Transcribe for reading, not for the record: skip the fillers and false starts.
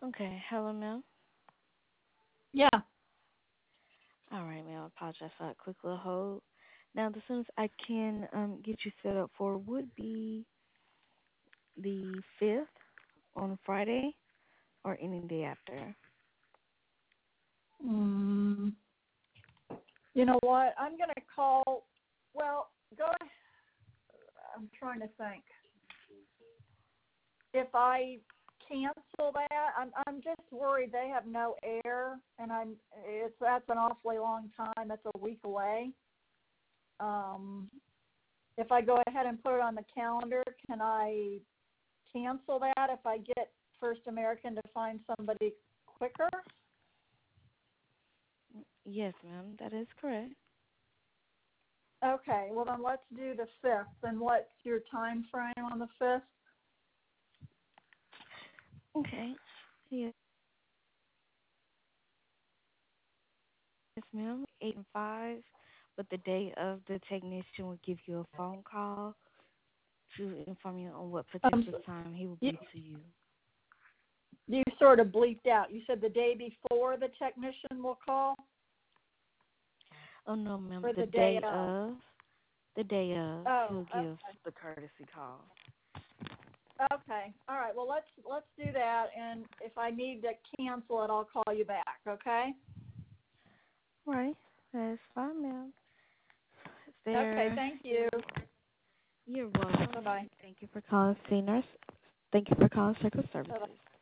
Okay, hello, ma'am. Yeah. All right, ma'am. I apologize for that quick little hold. Now, the soonest I can get you set up for would be the 5th on Friday or any day after. Mm, you know what? I'm going to call. Well, go. I'm trying to think. If I cancel that, I'm just worried they have no air, and that's an awfully long time. That's a week away. Um, if I go ahead and put it on the calendar, can I cancel that if I get First American to find somebody quicker? Yes, ma'am. That is correct. Okay, well then let's do the 5th. And what's your time frame on the 5th? Okay. Yes, ma'am. 8 and 5. But the day of, the technician will give you a phone call to inform you on what Um, particular time he will you, be to you. you sort of bleeped out. You said the day before the technician will call, Oh no, ma'am. or The the day day of? of, the day of, Oh, he'll give okay. the courtesy call. Okay. All right. Well, let's do that. And if I need to cancel it, I'll call you back. Okay. Right. That's fine, ma'am. Is Okay. there? Thank you. You're Bye welcome. bye. Thank you for calling CNRS. Thank you for calling Circle Bye bye. Services.